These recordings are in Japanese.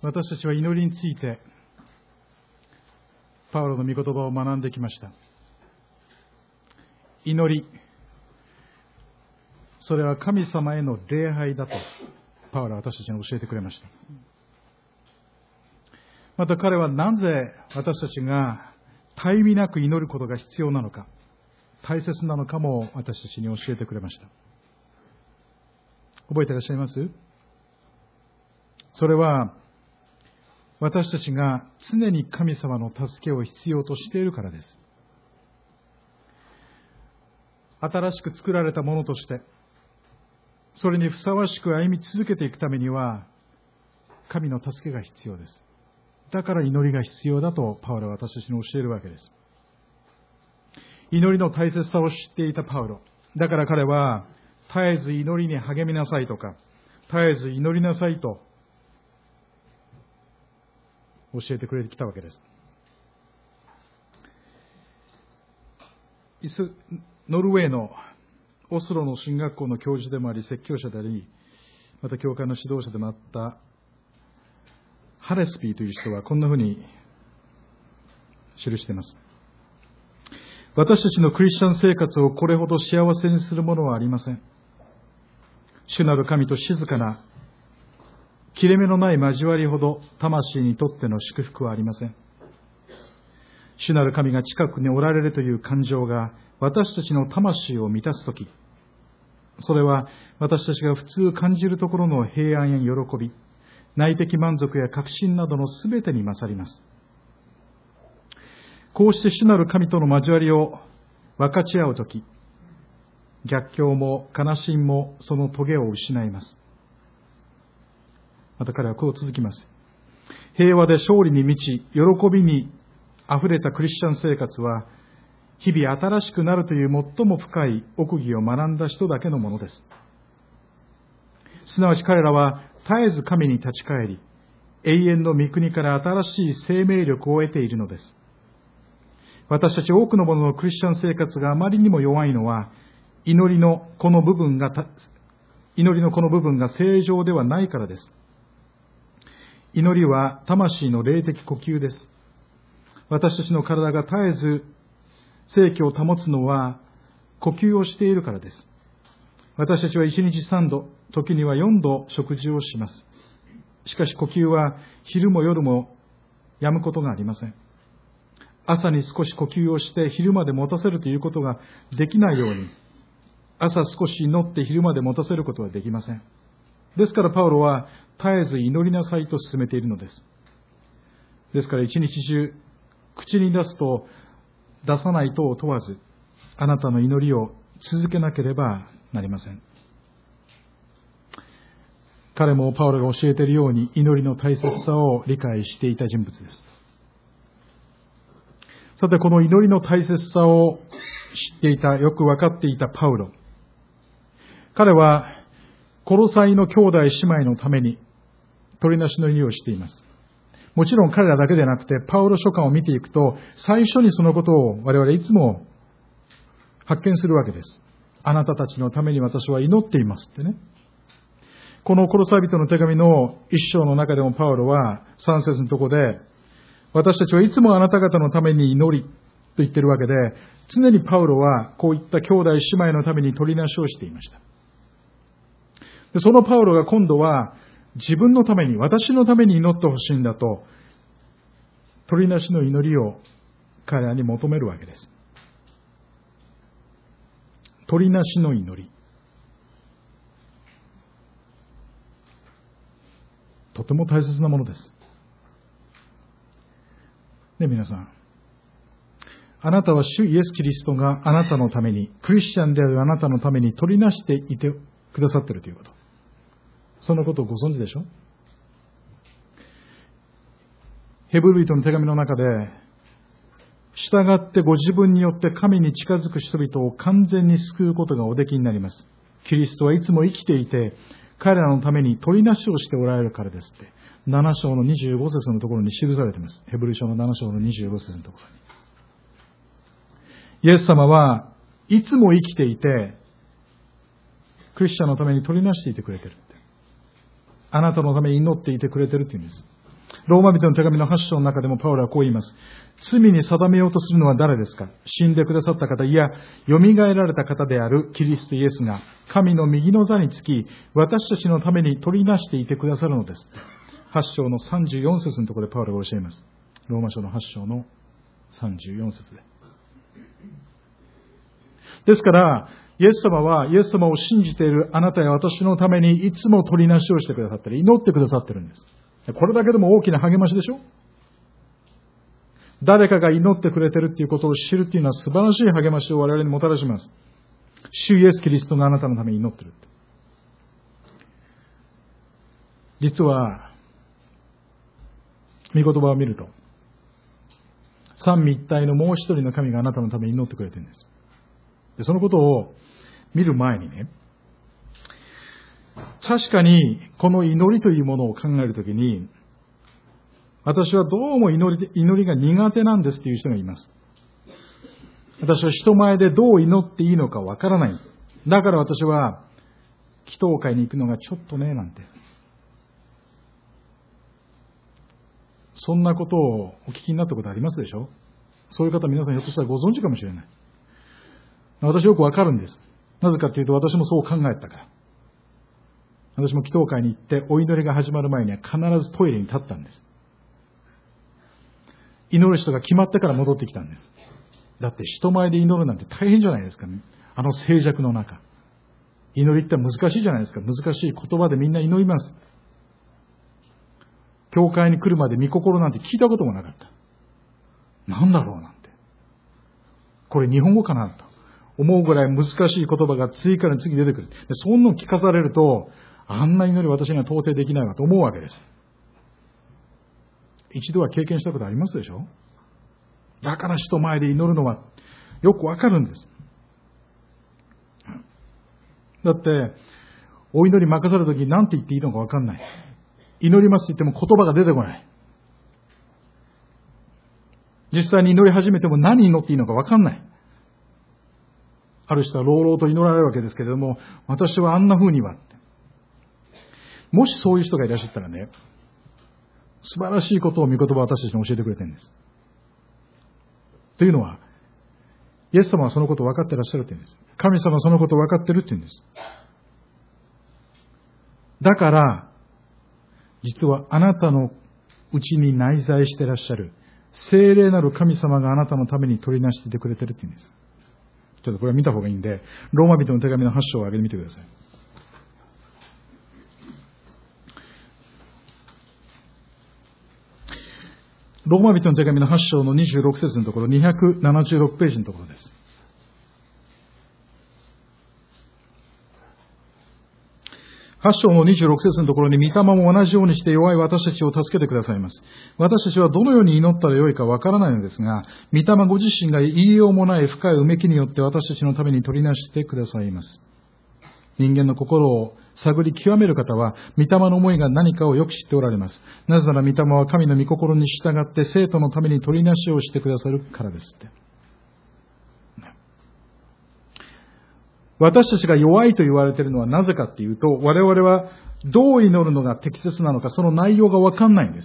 私たちは祈りについてパウロの御言葉を学んできました。祈り、それは神様への礼拝だとパウロは私たちに教えてくれました。また彼はなぜ私たちが絶え間なく祈ることが必要なのか、大切なのかも私たちに教えてくれました。覚えていらっしゃいます？それは私たちが常に神様の助けを必要としているからです。新しく作られたものとして、それにふさわしく歩み続けていくためには、神の助けが必要です。だから祈りが必要だとパウロは私たちに教えるわけです。祈りの大切さを知っていたパウロ。だから彼は、絶えず祈りに励みなさいとか、絶えず祈りなさいと教えてくれてきたわけです。ノルウェーのオスロの神学校の教授でもあり、説教者であり、また教会の指導者でもあったハレスピーという人はこんなふうに記しています。私たちのクリスチャン生活をこれほど幸せにするものはありません。主なる神と静かな切れ目のない交わりほど魂にとっての祝福はありません。主なる神が近くにおられるという感情が私たちの魂を満たすとき、それは私たちが普通感じるところの平安や喜び、内的満足や確信などのすべてに勝ります。こうして主なる神との交わりを分かち合うとき、逆境も悲しみもその棘を失います。また彼はこう続きます。平和で勝利に満ち、喜びに溢れたクリスチャン生活は、日々新しくなるという最も深い奥義を学んだ人だけのものです。すなわち彼らは絶えず神に立ち返り、永遠の御国から新しい生命力を得ているのです。私たち多くの者のクリスチャン生活があまりにも弱いのは、祈りのこの部分が正常ではないからです。祈りは魂の霊的呼吸です。私たちの体が絶えず生気を保つのは呼吸をしているからです。私たちは1日3度、時には4度食事をします。しかし呼吸は昼も夜も止むことがありません。朝に少し呼吸をして昼まで持たせるということができないように、朝少し祈って昼まで持たせることはできません。ですからパウロは絶えず祈りなさいと勧めているのです。ですから一日中、口に出すと出さないとを問わず、あなたの祈りを続けなければなりません。彼もパウロが教えているように祈りの大切さを理解していた人物です。さて、この祈りの大切さを知っていた、よく分かっていたパウロ。彼はコロサイの兄弟姉妹のために取りなしの祈りをしています。もちろん彼らだけでなくて、パウロ書簡を見ていくと、最初にそのことを我々いつも発見するわけです。あなたたちのために私は祈っていますってね。このコロサイ人の手紙の一章の中でもパウロは3節のところで、私たちはいつもあなた方のために祈りと言っているわけで、常にパウロはこういった兄弟姉妹のために取りなしをしていました。で、そのパウロが今度は自分のために、私のために祈ってほしいんだと、取りなしの祈りを彼らに求めるわけです。取りなしの祈り。とても大切なものです。ね、皆さん。あなたは主イエス・キリストがあなたのために、クリスチャンであるあなたのために取りなしていてくださっているということ。そのことをご存知でしょ？ヘブル人の手紙の中で、従ってご自分によって神に近づく人々を完全に救うことがおできになります。キリストはいつも生きていて、彼らのために取りなしをしておられるからですって、7章の25節のところに記されています。ヘブル書の7章の25節のところに。イエス様はいつも生きていて、クリスチャンのために取りなしていてくれている。あなたのために祈っていてくれているというんです。 ローマ人の手紙の8章の中でもパウロはこう言います。罪に定めようとするのは誰ですか？死んでくださった方、いや、蘇られた方であるキリストイエスが、神の右の座につき、私たちのために取りなしていてくださるのです。8章の34節のところでパウロが教えます。ローマ書の8章の34節で。ですから、イエス様は、イエス様を信じているあなたや私のためにいつも取りなしをしてくださったり、祈ってくださってるんです。これだけでも大きな励ましでしょ？誰かが祈ってくれてるっていうことを知るっていうのは素晴らしい励ましを我々にもたらします。主イエスキリストがあなたのために祈ってるって。実は、御言葉を見ると、三位一体のもう一人の神があなたのために祈ってくれてるんです。で、そのことを見る前にね、確かにこの祈りというものを考えるときに、私はどうも祈りが苦手なんですっていう人がいます。私は人前でどう祈っていいのかわからない。だから私は祈祷会に行くのがちょっとね、なんて。そんなことをお聞きになったことありますでしょ？そういう方皆さんひょっとしたらご存知かもしれない。私よくわかるんです。なぜかというと私もそう考えたから。私も祈祷会に行ってお祈りが始まる前には必ずトイレに立ったんです。祈る人が決まってから戻ってきたんです。だって人前で祈るなんて大変じゃないですかね。あの静寂の中。祈りって難しいじゃないですか。難しい言葉でみんな祈ります。教会に来るまで御心なんて聞いたこともなかった。なんだろうなんて。これ日本語かなと思うぐらい難しい言葉が次から次出てくる。でそんなの聞かされると、あんな祈り私には到底できないわと思うわけです。一度は経験したことありますでしょ？だから人前で祈るのはよくわかるんです。だって、お祈り任された時に何て言っていいのかわかんない。祈りますって言っても言葉が出てこない。実際に祈り始めても何祈っていいのかわかんない。ある人は朗々と祈られるわけですけれども、私はあんな風には。もしそういう人がいらっしゃったらね、素晴らしいことを御言葉は私たちに教えてくれてるんです。というのは、イエス様はそのことを分かっていらっしゃるって言うんです。神様はそのことを分かってるって言うんです。だから、実はあなたのうちに内在していらっしゃる聖霊なる神様があなたのために取りなしていてくれてるって言うんです。ちょっとこれは見た方がいいんで、ローマ人の手紙の8章を上げてみてください。ローマ人の手紙の8章の26節のところ、276ページのところです。8章の26節のところに、御霊も同じようにして弱い私たちを助けてくださいます。私たちはどのように祈ったらよいかわからないのですが、御霊ご自身が言いようもない深いうめきによって私たちのために取りなしてくださいます。人間の心を探り極める方は、御霊の思いが何かをよく知っておられます。なぜなら御霊は神の御心に従って生徒のために取りなしをしてくださるからですって。私たちが弱いと言われているのはなぜかっていうと、我々はどう祈るのが適切なのか、その内容がわかんないんです。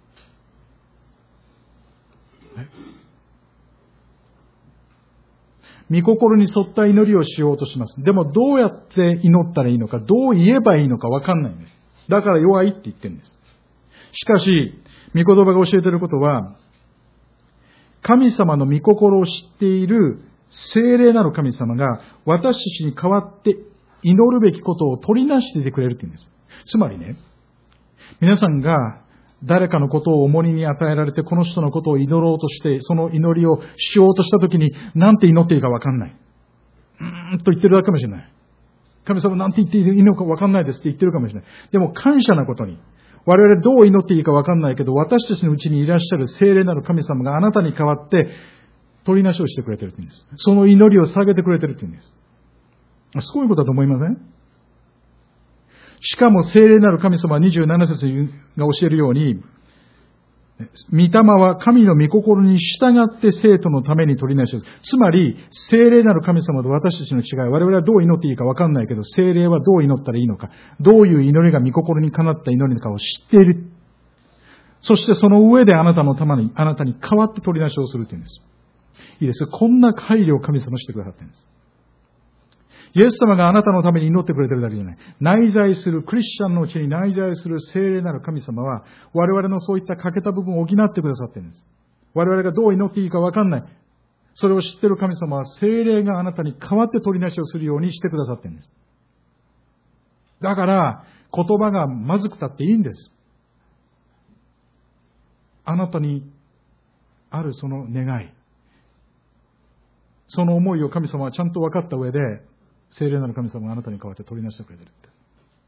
御心に沿った祈りをしようとします。でもどうやって祈ったらいいのか、どう言えばいいのかわかんないんです。だから弱いって言ってるんです。しかし、御言葉が教えていることは、神様の御心を知っている聖霊なる神様が私たちに代わって祈るべきことを取りなしていてくれるって言うんです。つまりね、皆さんが誰かのことを重荷に与えられて、この人のことを祈ろうとして、その祈りをしようとしたときに、なんて祈っていいかわかんない。と言ってるだけかもしれない。神様なんて言っていいのかわかんないですって言ってるかもしれない。でも感謝なことに、我々どう祈っていいかわかんないけど、私たちのうちにいらっしゃる聖霊なる神様があなたに代わって、取りなしをしてくれてるって言うんです。その祈りを下げてくれてるって言うんです。すごいことだと思いません？しかも聖霊なる神様は27節が教えるように、御霊は神の御心に従って生徒のために取りなしです。つまり、聖霊なる神様と私たちの違い、我々はどう祈っていいか分かんないけど、聖霊はどう祈ったらいいのか、どういう祈りが御心にかなった祈りかを知っている。 そしてその上であなたに代わって取りなしをするというんです。いいです。こんな配慮を神様してくださっているんです。イエス様があなたのために祈ってくれてるだけじゃない。内在する、クリスチャンのうちに内在する聖霊なる神様は、我々のそういった欠けた部分を補ってくださっているんです。我々がどう祈っていいか分かんない。それを知っている神様は、聖霊があなたに代わって取りなしをするようにしてくださっているんです。だから、言葉がまずくたっていいんです。あなたにあるその願い、その思いを神様はちゃんと分かった上で、聖霊なる神様があなたに代わって取りなしてくれてるって。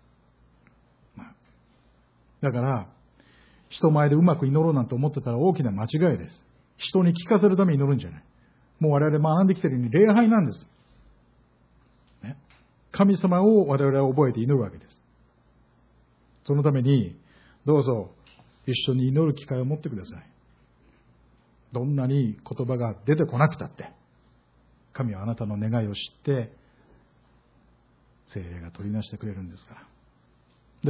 だから、人前でうまく祈ろうなんて思ってたら大きな間違いです。人に聞かせるために祈るんじゃない。もう我々学んできているように礼拝なんです。ね、神様を我々は覚えて祈るわけです。そのために、どうぞ一緒に祈る機会を持ってください。どんなに言葉が出てこなくたって、神はあなたの願いを知って、聖霊が取りなしてくれるんですから。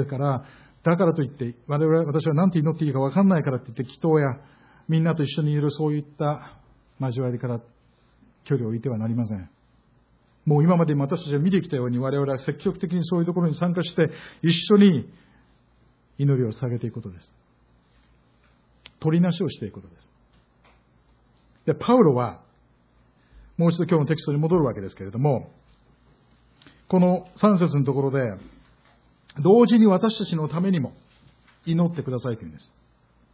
だからといって、私は何て祈っていいか分かんないからって言って、祈祷やみんなと一緒にいるそういった交わりから距離を置いてはなりません。もう今まで私たちが見てきたように、我々は積極的にそういうところに参加して、一緒に祈りを下げていくことです。取りなしをしていくことです。で、パウロは、もう一度今日のテキストに戻るわけですけれども、この3節のところで、同時に私たちのためにも祈ってくださいというんです。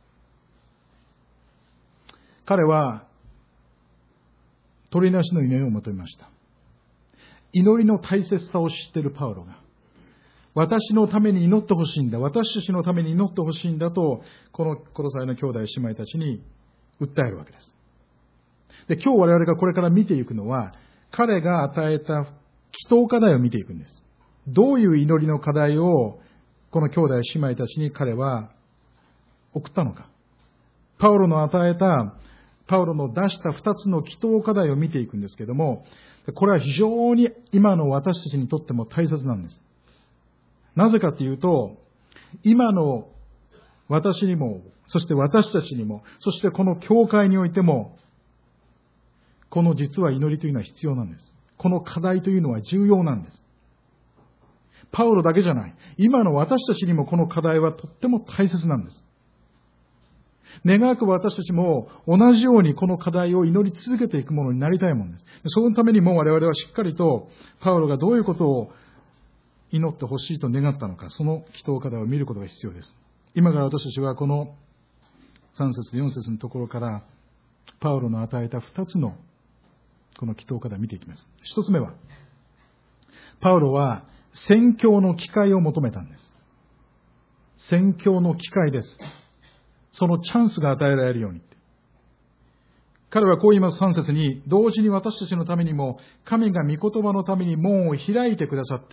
彼は、取りなしの祈りを求めました。祈りの大切さを知っているパウロが、私のために祈ってほしいんだ、私たちのために祈ってほしいんだと、このコロサイの兄弟姉妹たちに訴えるわけです。で、今日我々がこれから見ていくのは、彼が与えた祈祷課題を見ていくんです。どういう祈りの課題をこの兄弟姉妹たちに彼は送ったのか。パウロの出した2つの祈祷課題を見ていくんですけれども、これは非常に今の私たちにとっても大切なんです。なぜかというと、今の私にも、そして私たちにも、そしてこの教会においても、この実は祈りというのは必要なんです。この課題というのは重要なんです。パウロだけじゃない。今の私たちにもこの課題はとっても大切なんです。願わく私たちも同じようにこの課題を祈り続けていくものになりたいものです。そのためにも我々はしっかりとパウロがどういうことを祈ってほしいと願ったのか、その祈祷課題を見ることが必要です。今から私たちはこの3節4節のところからパウロの与えた2つのこの祈祷課題を見ていきます。1つ目は、パウロは宣教の機会を求めたんです。宣教の機会です。そのチャンスが与えられるように。彼はこう言います。3節に、同時に私たちのためにも神が御言葉のために門を開いてくださって、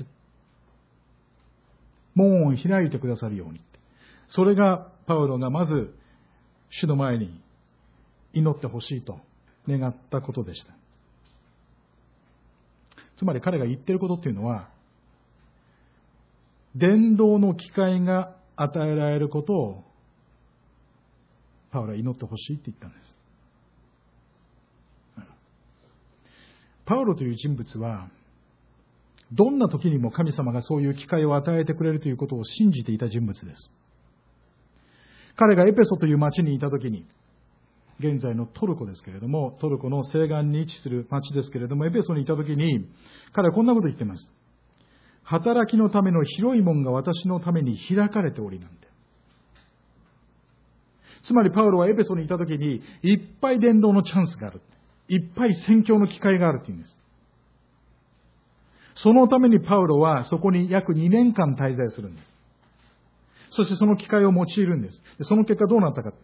門を開いてくださるように。それがパウロがまず主の前に祈ってほしいと願ったことでした。つまり彼が言っていることっていうのは、伝道の機会が与えられることをパウロは祈ってほしいって言ったんです。パウロという人物は、どんな時にも神様がそういう機会を与えてくれるということを信じていた人物です。彼がエペソという町にいた時に、現在のトルコですけれども、トルコの西岸に位置する町ですけれども、エペソにいた時に、彼はこんなこと言っています。働きのための広い門が私のために開かれておりなんて。つまりパウロはエペソにいた時に、いっぱい伝道のチャンスがある。いっぱい宣教の機会があるというんです。そのためにパウロはそこに約2年間滞在するんです。そしてその機会を用いるんです。その結果どうなったか。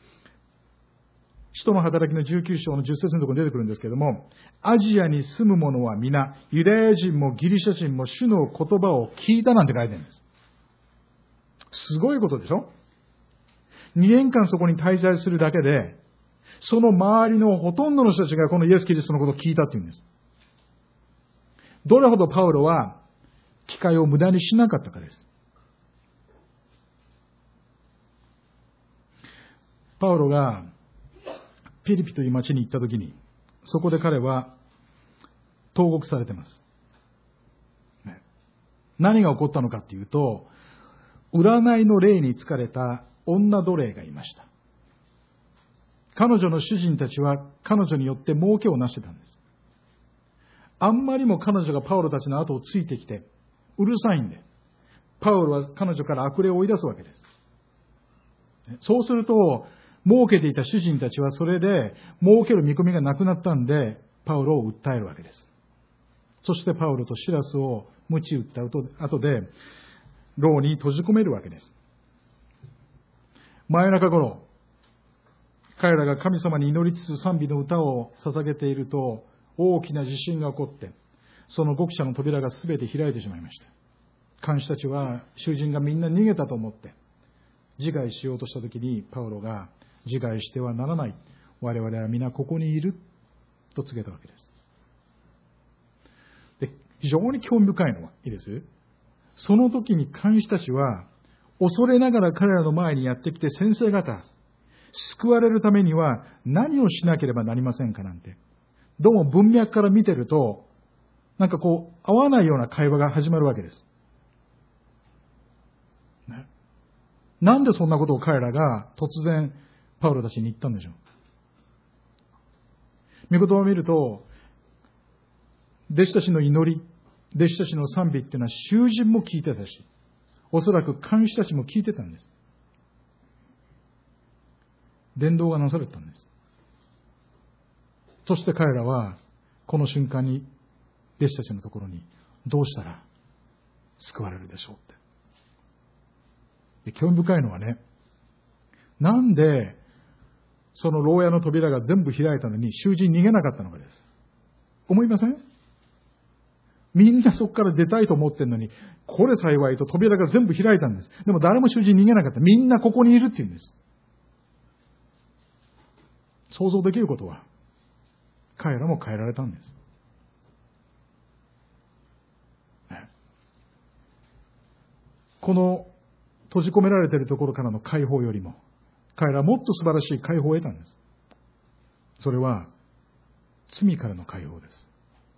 使徒の働きの19章の10節のところに出てくるんですけれども、アジアに住む者は皆、ユダヤ人もギリシャ人も主の言葉を聞いたなんて書いてるんです。すごいことでしょ？ 2 年間そこに滞在するだけで、その周りのほとんどの人たちがこのイエス・キリストのことを聞いたっていうんです。どれほどパウロは機会を無駄にしなかったかです。 パウロがピリピという町に行ったときに、そこで彼は投獄されています。何が起こったのかというと、占いの霊に疲れた女奴隷がいました。彼女の主人たちは彼女によって儲けをなしてたんです。あんまりも彼女がパウロたちの後をついてきて、うるさいんで、パウロは彼女から悪霊を追い出すわけです。そうすると、儲けていた主人たちはそれで儲ける見込みがなくなったんで、パウロを訴えるわけです。そしてパウロとシラスを鞭打った後で、牢に閉じ込めるわけです。真夜中頃、彼らが神様に祈りつつ賛美の歌を捧げていると、大きな地震が起こって、その獄舎の扉がすべて開いてしまいました。看守たちは囚人がみんな逃げたと思って自害しようとしたときに、パウロが自害してはならない、我々は皆ここにいると告げたわけです。で、非常に興味深いのはいいです。その時に看守たちは恐れながら彼らの前にやってきて、先生方、救われるためには何をしなければなりませんかなんて、どうも文脈から見てると、なんかこう合わないような会話が始まるわけです。なんでそんなことを彼らが突然パウロたちに言ったんでしょう。御言葉を見ると、弟子たちの祈り、弟子たちの賛美っていうのは囚人も聞いてたし、おそらく看守たちも聞いてたんです。伝道がなされたんです。そして彼らはこの瞬間に弟子たちのところに、どうしたら救われるでしょうって。で、興味深いのはね、なんでその牢屋の扉が全部開いたのに囚人逃げなかったのかです。思いません？みんなそこから出たいと思ってるのに、これ幸いと扉が全部開いたんです。でも誰も囚人逃げなかった。みんなここにいるって言うんです。想像できることは、彼らも変えられたんです。この閉じ込められているところからの解放よりも、彼らはもっと素晴らしい解放を得たんです。それは罪からの解放です。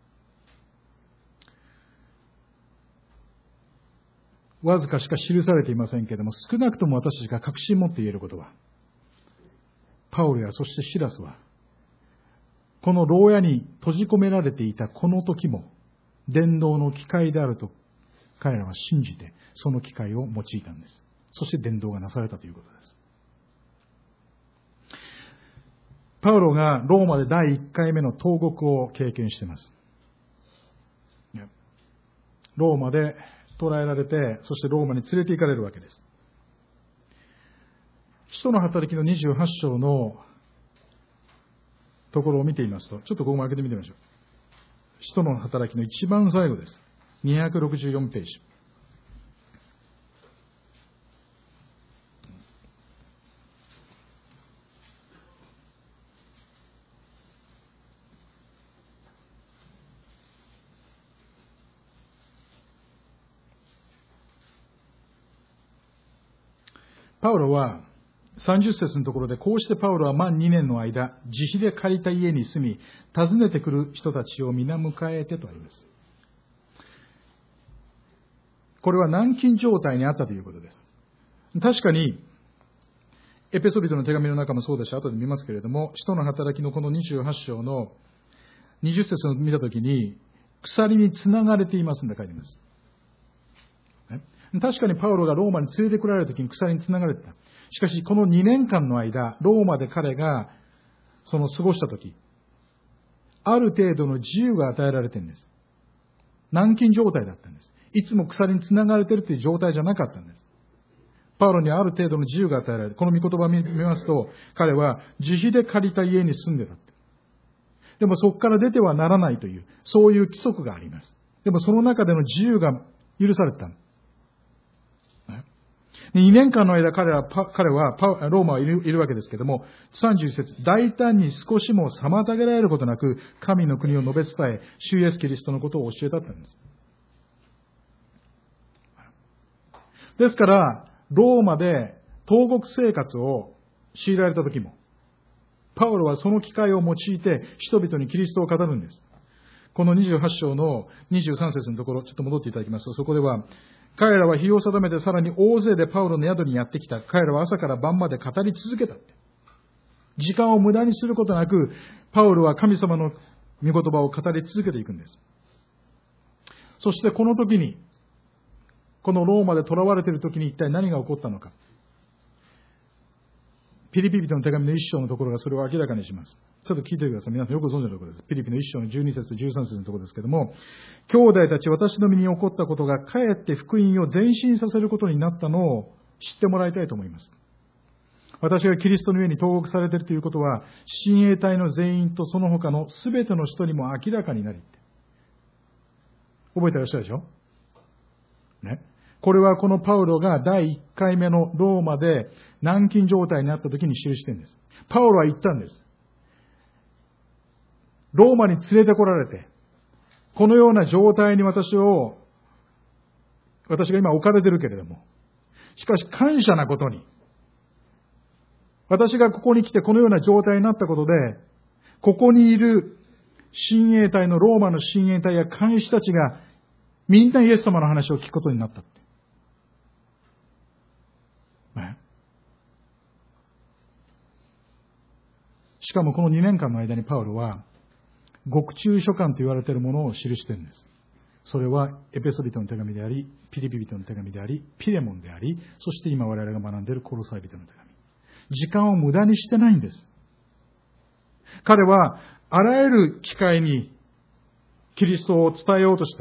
わずかしか記されていませんけれども、少なくとも私たちが確信持って言えることは、パウロやそしてシラスは、この牢屋に閉じ込められていたこの時も、伝道の機会であると彼らは信じて、その機会を用いたんです。そして伝道がなされたということです。パウロがローマで第1回目の投獄を経験しています。ローマで捕らえられて、そしてローマに連れて行かれるわけです。使徒の働きの28章のところを見てみますと、ちょっとここも開けてみてみましょう。使徒の働きの一番最後です。264ページ。パウロは30節のところで、こうしてパウロは満2年の間、自費で借りた家に住み、訪ねてくる人たちを皆迎えてとあります。これは軟禁状態にあったということです。確かに、エペソビトの手紙の中もそうだし、後で見ますけれども、使徒の働きのこの28章の20節を見たときに、鎖につながれていますんで書いています。確かにパウロがローマに連れてこられるときに鎖につながれてた。しかしこの2年間の間、ローマで彼が過ごしたとき、ある程度の自由が与えられているんです。軟禁状態だったんです。いつも鎖につながれているという状態じゃなかったんです。パウロにある程度の自由が与えられる。この御言葉を見ますと、彼は自費で借りた家に住んでたって。でもそこから出てはならないという、そういう規則があります。でもその中での自由が許された。2年間の間彼はローマにいるわけですけれども、31節、大胆に少しも妨げられることなく、神の国を述べ伝え、主イエスキリストのことを教えたってんです。ですから、ローマで投獄生活を強いられた時も、パウロはその機会を用いて人々にキリストを語るんです。この28章の23節のところ、ちょっと戻っていただきますと、そこでは、彼らは日を定めてさらに大勢でパウロの宿にやってきた。彼らは朝から晩まで語り続けたって。時間を無駄にすることなく、パウロは神様の御言葉を語り続けていくんです。そしてこの時に、このローマで囚われている時に一体何が起こったのか。ピリピ人の手紙の1章のところがそれを明らかにします。ちょっと聞いてください。皆さんよくご存知のところです。ピリピの1章の12節と13節のところですけれども、兄弟たち、私の身に起こったことがかえって福音を前進させることになったのを知ってもらいたいと思います。私がキリストの上に投獄されているということは、親衛隊の全員とその他のすべての人にも明らかになり。覚えてらっしゃるでしょね。これはこのパウロが第1回目のローマで軟禁状態になった時に記しているんです。パウロは言ったんです。ローマに連れてこられて、このような状態に私が今置かれているけれども、しかし感謝なことに、私がここに来てこのような状態になったことで、ここにいる親衛隊のローマの親衛隊や監視たちがみんなイエス様の話を聞くことになったって。ね、しかもこの2年間の間にパウロは獄中書簡と言われているものを記しているんです。それはエペソ人の手紙であり、ピリピ人の手紙であり、ピレモンであり、そして今我々が学んでいるコロサイ人の手紙。時間を無駄にしてないんです。彼はあらゆる機会にキリストを伝えようとした。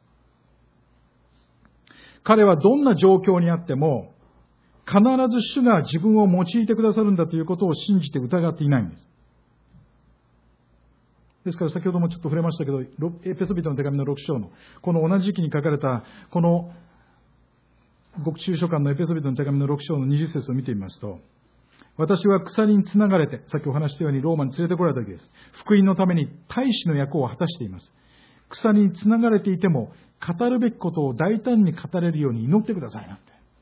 彼はどんな状況にあっても必ず主が自分を用いてくださるんだということを信じて疑っていないんです。ですから先ほどもちょっと触れましたけど、エペソ人の手紙の6章のこの同じ時期に書かれたこの獄中書簡のエペソ人の手紙の6章の20節を見てみますと、私は鎖につながれて、さっきお話したようにローマに連れてこられた時です。福音のために大使の役を果たしています。鎖につながれていても、語るべきことを大胆に語れるように祈ってくださいなんて。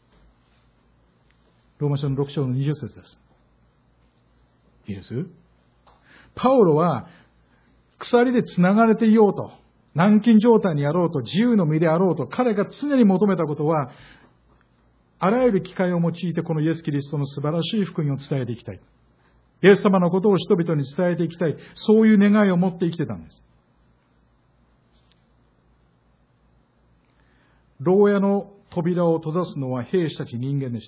ローマ書の6章の20節です。いいです？パウロは、鎖でつながれていようと、軟禁状態にあろうと、自由の身であろうと、彼が常に求めたことは、あらゆる機会を用いてこのイエス・キリストの素晴らしい福音を伝えていきたい。イエス様のことを人々に伝えていきたい。そういう願いを持って生きてたんです。牢屋の扉を閉ざすのは兵士たち人間でした。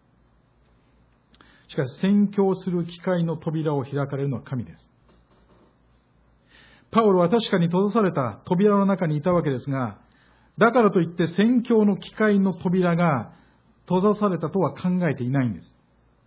しかし宣教する機会の扉を開かれるのは神です。パウロは確かに閉ざされた扉の中にいたわけですが、だからといって宣教の機会の扉が閉ざされたとは考えていないんです。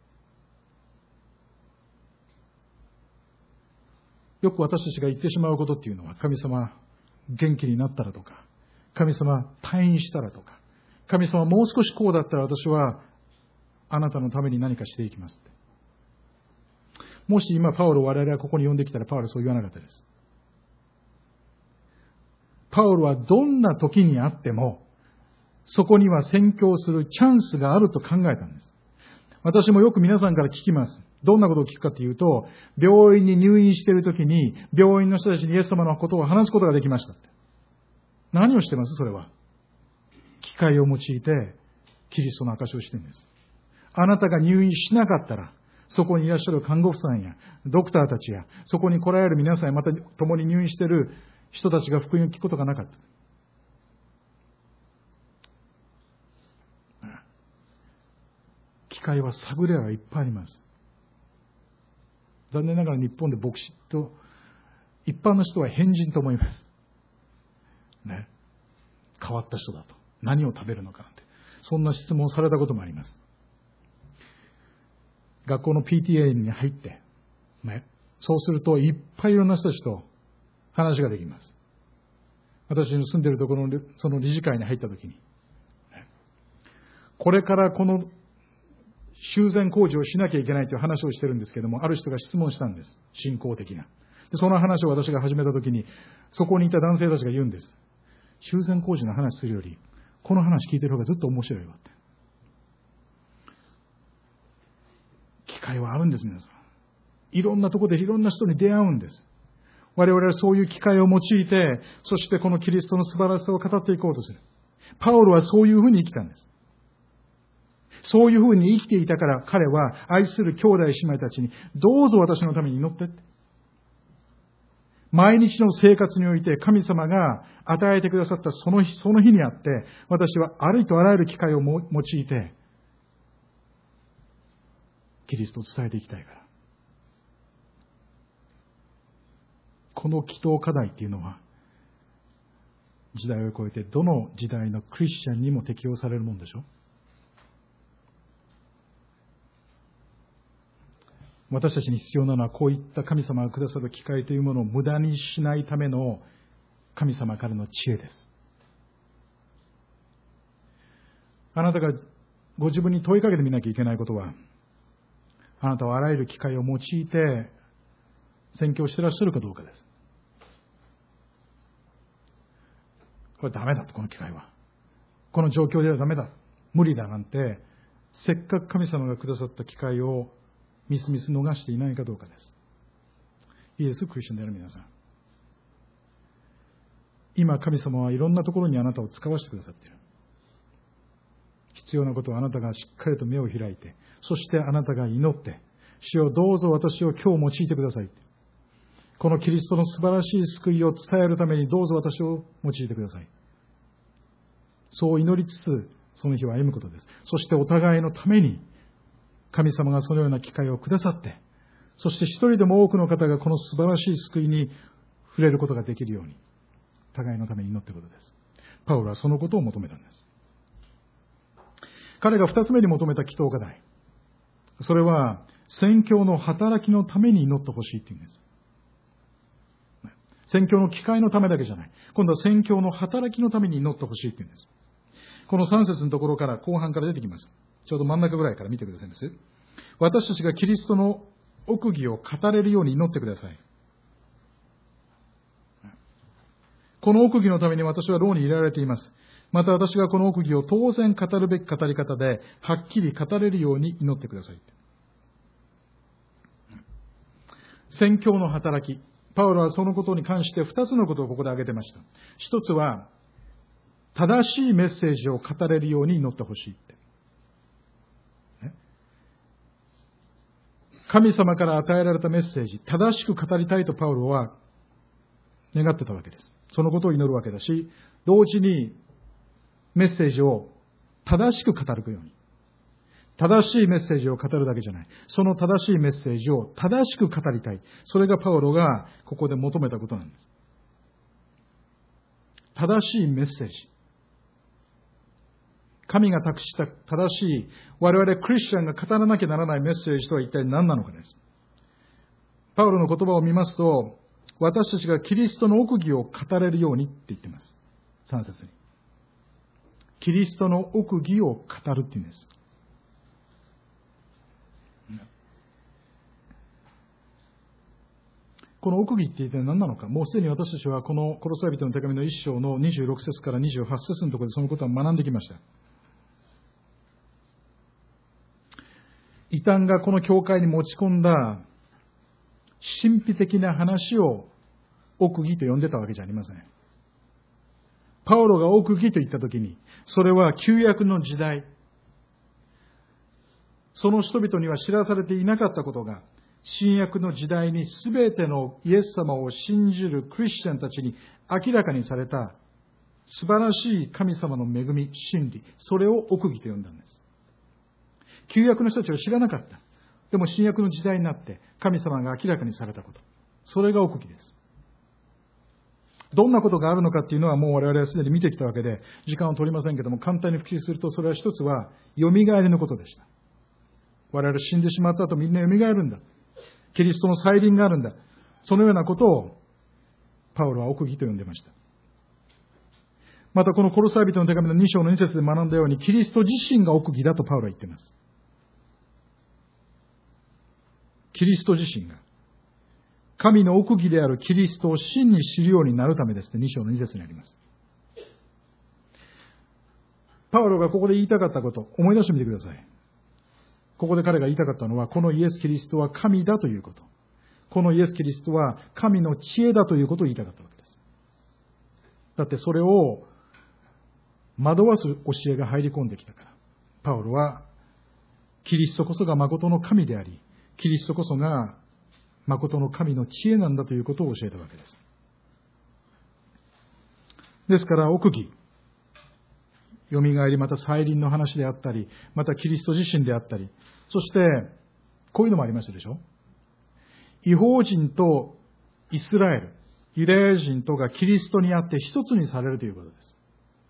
よく私たちが言ってしまうことっていうのは、神様元気になったらとか、神様退院したらとか、神様もう少しこうだったら私はあなたのために何かしていきますって。もし今パウロを我々がここに呼んできたらパウロはそう言わなかったです。パウロはどんな時にあってもそこには宣教するチャンスがあると考えたんです。私もよく皆さんから聞きます。どんなことを聞くかというと、病院に入院している時に病院の人たちにイエス様のことを話すことができましたって。何をしてます？それは機会を用いてキリストの証しをしているんです。あなたが入院しなかったら、そこにいらっしゃる看護婦さんやドクターたちやそこに来られる皆さんやまた共に入院している人たちが福音を聞くことがなかった。機会は探れはいっぱいあります。残念ながら日本で牧師と一般の人は変人と思います。ね。変わった人だと。何を食べるのかなんて。そんな質問をされたこともあります。学校の PTA に入って、ね。そうするといっぱいいろんな人たちと話ができます。私の住んでいるところのその理事会に入ったときに、これからこの修繕工事をしなきゃいけないという話をしてるんですけども、ある人が質問したんです。信仰的な。でその話を私が始めたときに、そこにいた男性たちが言うんです。修繕工事の話するより、この話聞いてる方がずっと面白いわって。機会はあるんです、皆さん。いろんなところでいろんな人に出会うんです。我々はそういう機会を用いて、そしてこのキリストの素晴らしさを語っていこうとする。パウロはそういうふうに生きたんです。そういうふうに生きていたから彼は愛する兄弟姉妹たちにどうぞ私のために祈ってって。毎日の生活において神様が与えてくださったその日にあって私はありとあらゆる機会を用いてキリストを伝えていきたいから。この祈祷課題っていうのは時代を超えてどの時代のクリスチャンにも適用されるもんでしょ。私たちに必要なのはこういった神様がくださる機会というものを無駄にしないための神様からの知恵です。あなたがご自分に問いかけてみなきゃいけないことは、あなたはあらゆる機会を用いて宣教していらっしゃるかどうかです。これダメだと、この機会は。この状況ではダメだ。無理だなんて、せっかく神様がくださった機会をみすみす逃していないかどうかです。いいです、クリスチャンである皆さん。今、神様はいろんなところにあなたを使わせてくださっている。必要なことはあなたがしっかりと目を開いて、そしてあなたが祈って、主よどうぞ私を今日用いてください。このキリストの素晴らしい救いを伝えるためにどうぞ私を用いてください。そう祈りつつ、その日を歩むことです。そしてお互いのために、神様がそのような機会をくださって、そして一人でも多くの方がこの素晴らしい救いに触れることができるように、互いのために祈っていることです。パウロはそのことを求めたんです。彼が二つ目に求めた祈祷課題。それは、宣教の働きのために祈ってほしいというんです。宣教の機会のためだけじゃない。今度は宣教の働きのために祈ってほしいというんです。この3節のところから後半から出てきます。ちょうど真ん中ぐらいから見てくださいます。私たちがキリストの奥義を語れるように祈ってください。この奥義のために私は牢に入れられています。また私がこの奥義を当然語るべき語り方で、はっきり語れるように祈ってください。宣教の働き。パウロはそのことに関して2つのことをここで挙げてました。一つは、正しいメッセージを語れるように祈ってほしいって。神様から与えられたメッセージ、正しく語りたいとパウロは願ってたわけです。そのことを祈るわけだし、同時にメッセージを正しく語るように。正しいメッセージを語るだけじゃない。その正しいメッセージを正しく語りたい。それがパウロがここで求めたことなんです。正しいメッセージ。神が託した正しい、我々クリスチャンが語らなきゃならないメッセージとは一体何なのかです。パウロの言葉を見ますと、私たちがキリストの奥義を語れるようにって言っています。3節に。キリストの奥義を語るって言うんです。この奥義って一体何なのか。もうすでに私たちはこのコロサイ人の手紙の1章の26節から28節のところでそのことは学んできました。異端がこの教会に持ち込んだ神秘的な話を奥義と呼んでたわけじゃありません。パウロが奥義と言ったときに、それは旧約の時代、その人々には知らされていなかったことが、新約の時代に全てのイエス様を信じるクリスチャンたちに明らかにされた素晴らしい神様の恵み、真理、それを奥義と呼んだんです。旧約の人たちは知らなかった。でも新約の時代になって神様が明らかにされたこと。それが奥義です。どんなことがあるのかっていうのはもう我々はすでに見てきたわけで、時間を取りませんけども、簡単に復習すると、それは一つは、蘇りのことでした。我々死んでしまった後みんな蘇るんだ。キリストの再臨があるんだ。そのようなことを、パウロは奥義と呼んでいました。またこのコロサイ人の手紙の2章の2節で学んだように、キリスト自身が奥義だとパウロは言っています。キリスト自身が。神の奥義であるキリストを真に知るようになるためですね。2章の2節にあります。パウロがここで言いたかったこと、思い出してみてください。 ここで彼が言いたかったのは、このイエス・キリストは神だということ。このイエス・キリストは神の知恵だということを言いたかったわけです。だってそれを惑わす教えが入り込んできたから。パウロは、キリストこそが誠の神であり、キリストこそが誠の神の知恵なんだということを教えたわけです。ですから、奥義、よみがえり、また再臨の話であったり、またキリスト自身であったり、そして、こういうのもありましたでしょ。異邦人とイスラエル、ユダヤ人とがキリストにあって一つにされるということです。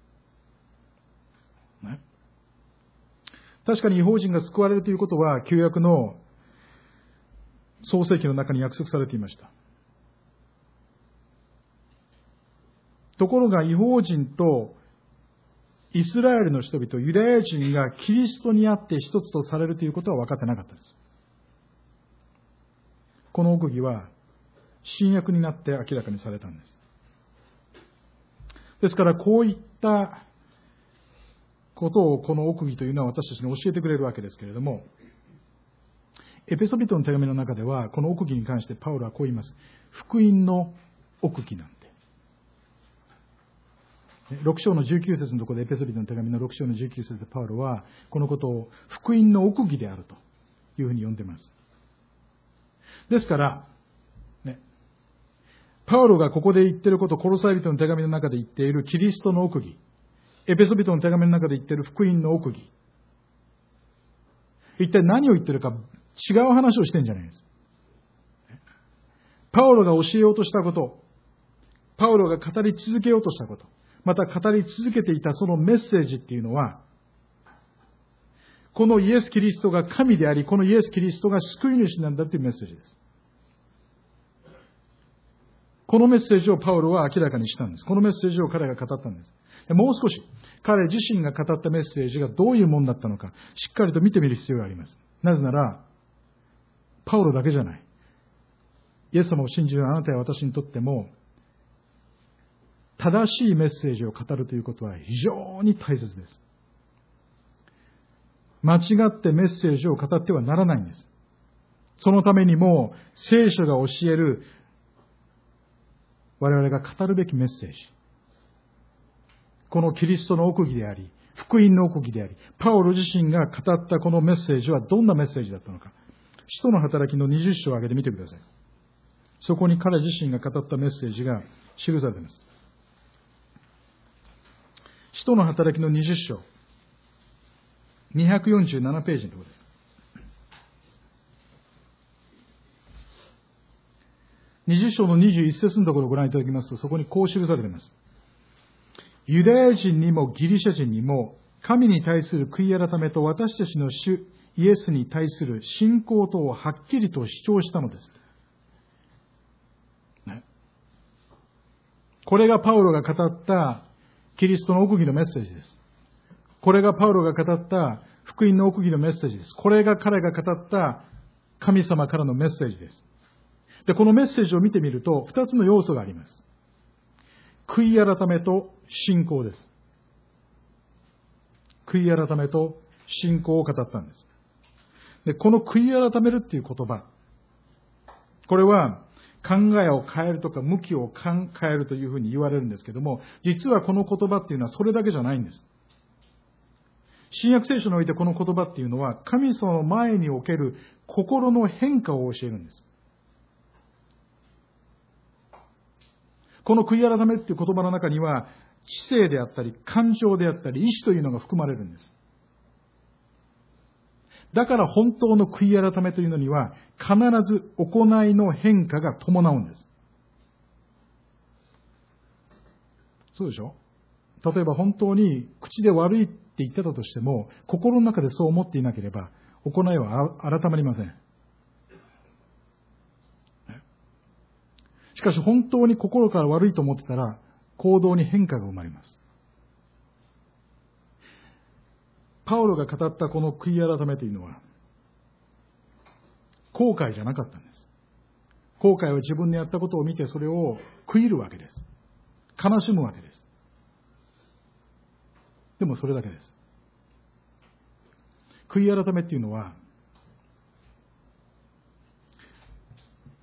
ね、確かに異邦人が救われるということは、旧約の創世記の中に約束されていました。ところが異邦人とイスラエルの人々、ユダヤ人がキリストにあって一つとされるということは分かってなかったんです。この奥義は新約になって明らかにされたんです。ですからこういったことをこの奥義というのは私たちに教えてくれるわけですけれども、エペソビトの手紙の中ではこの奥義に関してパウロはこう言います。福音の奥義なんて。6章の19節のところでエペソビトの手紙の6章の19節でパウロはこのことを福音の奥義であるというふうに呼んでいます。ですから、ね、パウロがここで言っていること、コロサイ人の手紙の中で言っているキリストの奥義、エペソビトの手紙の中で言っている福音の奥義、一体何を言っているか違う話をしてるんじゃないです。パウロが教えようとしたこと、パウロが語り続けようとしたこと、また語り続けていたそのメッセージっていうのは、このイエス・キリストが神であり、このイエス・キリストが救い主なんだというメッセージです。このメッセージをパウロは明らかにしたんです。このメッセージを彼が語ったんです。もう少し彼自身が語ったメッセージがどういうものだったのか、しっかりと見てみる必要があります。なぜなら、パウロだけじゃない。イエス様を信じるあなたや私にとっても、正しいメッセージを語るということは非常に大切です。間違ってメッセージを語ってはならないんです。そのためにも聖書が教える我々が語るべきメッセージ、このキリストの奥義であり、福音の奥義であり、パウロ自身が語ったこのメッセージはどんなメッセージだったのか、使徒の働きの20章を挙げてみてください。そこに彼自身が語ったメッセージが記されています。使徒の働きの20章、247ページのところです。20章の21節のところをご覧いただきますと、そこにこう記されています。ユダヤ人にもギリシャ人にも、神に対する悔い改めと私たちの主イエスに対する信仰とをはっきりと主張したのです。これがパウロが語ったキリストの奥義のメッセージです。これがパウロが語った福音の奥義のメッセージです。これが彼が語った神様からのメッセージです。で、このメッセージを見てみると、二つの要素があります。悔い改めと信仰です。悔い改めと信仰を語ったんです。で、この悔い改めるっていう言葉、これは考えを変えるとか向きを変えるというふうに言われるんですけども、実はこの言葉っていうのはそれだけじゃないんです。新約聖書においてこの言葉っていうのは、神様の前における心の変化を教えるんです。この悔い改めっていう言葉の中には、知性であったり、感情であったり、意志というのが含まれるんです。だから本当の悔い改めというのには、必ず行いの変化が伴うんです。そうでしょ？例えば本当に口で悪いって言ってたとしても、心の中でそう思っていなければ、行いは改まりません。しかし本当に心から悪いと思ってたら、行動に変化が生まれます。パウロが語ったこの悔い改めというのは、後悔じゃなかったんです。後悔は自分でやったことを見てそれを悔いるわけです。悲しむわけです。でもそれだけです。悔い改めっていうのは、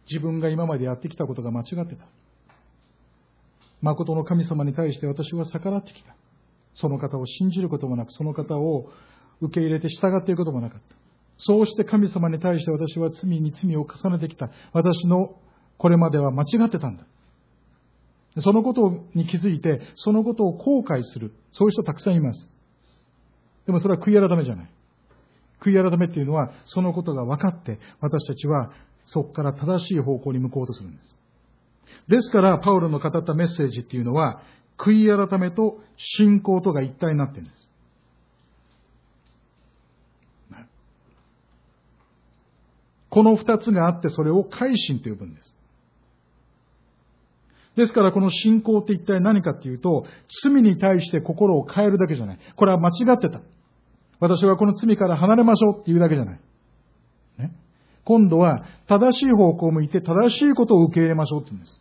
自分が今までやってきたことが間違ってた。誠の神様に対して私は逆らってきた。その方を信じることもなく、その方を受け入れて従っていくこともなかった。そうして神様に対して私は罪に罪を重ねてきた。私のこれまでは間違ってたんだ。そのことに気づいて、そのことを後悔する。そういう人たくさんいます。でもそれは悔い改めじゃない。悔い改めっていうのは、そのことが分かって、私たちはそこから正しい方向に向こうとするんです。ですから、パウロの語ったメッセージっていうのは、悔い改めと信仰とが一体になっているんです。この二つがあって、それを改心と呼ぶんです。ですから、この信仰って一体何かっていうと、罪に対して心を変えるだけじゃない。これは間違ってた。私はこの罪から離れましょうっていうだけじゃない。ね、今度は、正しい方向を向いて、正しいことを受け入れましょうって言うんです。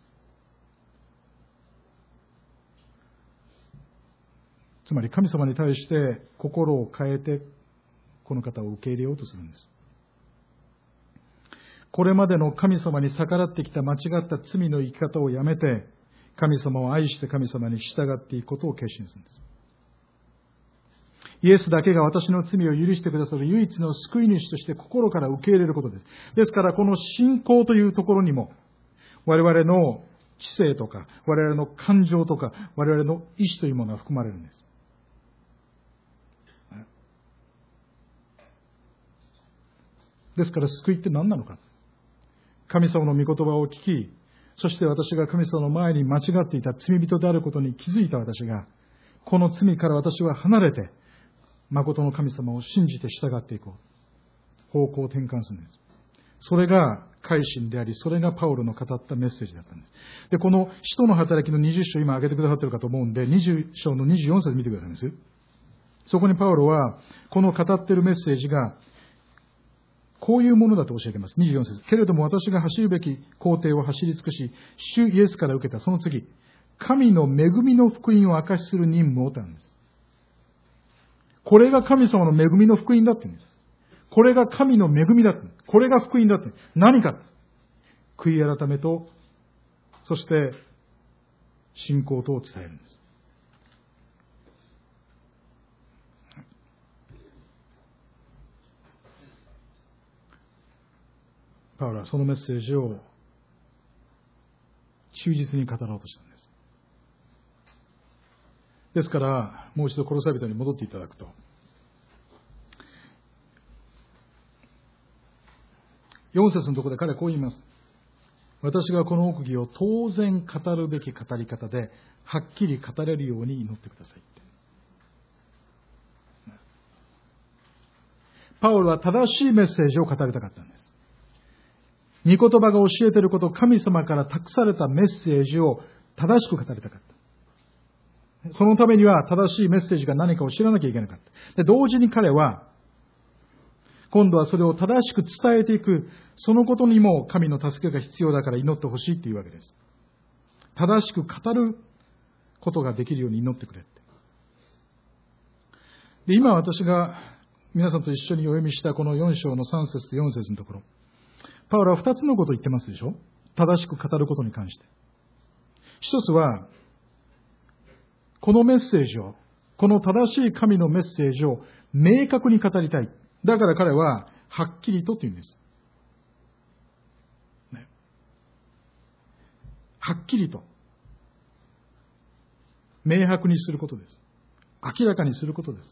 つまり、神様に対して心を変えて、この方を受け入れようとするんです。これまでの神様に逆らってきた間違った罪の生き方をやめて、神様を愛して神様に従っていくことを決心するんです。イエスだけが私の罪を許してくださる唯一の救い主として心から受け入れることです。ですからこの信仰というところにも、我々の知性とか、我々の感情とか、我々の意志というものが含まれるんです。ですから救いって何なのか。神様の御言葉を聞き、そして私が神様の前に間違っていた罪人であることに気づいた私が、この罪から私は離れて、誠の神様を信じて従っていこう。方向を転換するんです。それが改心であり、それがパウロの語ったメッセージだったんです。で、この使徒の働きの20章、今挙げてくださっているかと思うんで、20章の24節見てくださいます。そこにパウロは、この語っているメッセージが、こういうものだと教えています。24節。けれども私が走るべき工程を走り尽くし、主イエスから受けたその次、神の恵みの福音を証しする任務をとあるんです。これが神様の恵みの福音だって言うんです。これが神の恵みだって。これが福音だって。何か。悔い改めと、そして信仰とを伝えるんです。パウロはそのメッセージを忠実に語ろうとしたんです。ですから、もう一度コロサイ人に戻っていただくと、4節のところで彼はこう言います。私がこの奥義を当然語るべき語り方で、はっきり語れるように祈ってくださいって。パウロは正しいメッセージを語りたかったんです。御言葉が教えていること、神様から託されたメッセージを正しく語りたかった。そのためには正しいメッセージが何かを知らなきゃいけなかった。で、同時に彼は、今度はそれを正しく伝えていく、そのことにも神の助けが必要だから祈ってほしいっていうわけです。正しく語ることができるように祈ってくれって。で、今私が皆さんと一緒にお読みしたこの4章の3節と4節のところ、パウロは2つのことを言ってますでしょ。正しく語ることに関して。一つは、このメッセージを、この正しい神のメッセージを明確に語りたい。だから彼は、はっきりとって言うんです。ね、はっきりと。明白にすることです。明らかにすることです。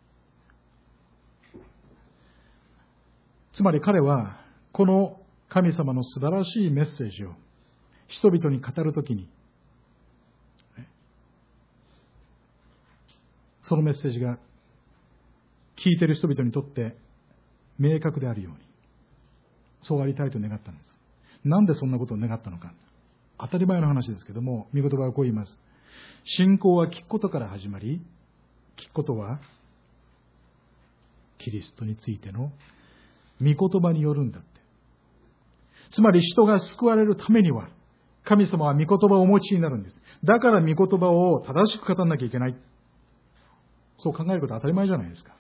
つまり彼は、この神様の素晴らしいメッセージを人々に語るときに、そのメッセージが聞いている人々にとって明確であるように、そうありたいと願ったんです。なんでそんなことを願ったのか。当たり前の話ですけども、御言葉はこう言います。信仰は聞くことから始まり、聞くことはキリストについての御言葉によるんだって。つまり人が救われるためには、神様は御言葉をお持ちになるんです。だから御言葉を正しく語らなきゃいけない。そう考えることは当たり前じゃないですか。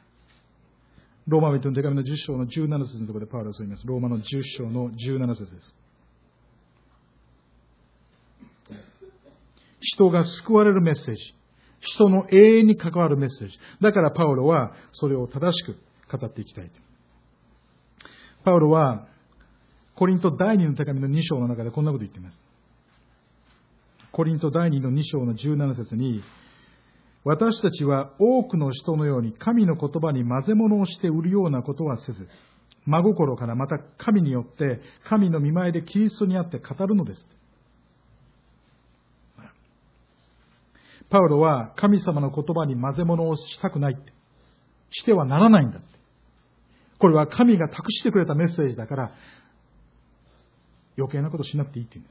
ローマ人の手紙の10章の17節のところでパウロはそう言います。ローマの10章の17節です。 人が救われるメッセージ。人の永遠に関わるメッセージ。だからパウロはそれを正しく語っていきたい。パウロはコリント第2の手紙の2章の中でこんなこと言っています。コリント第2の2章の17節に、私たちは多くの人のように神の言葉に混ぜ物をして売るようなことはせず、真心からまた神によって神の御前でキリストにあって語るのです。パウロは神様の言葉に混ぜ物をしたくないって。してはならないんだって。これは神が託してくれたメッセージだから余計なことしなくていいって言うんです。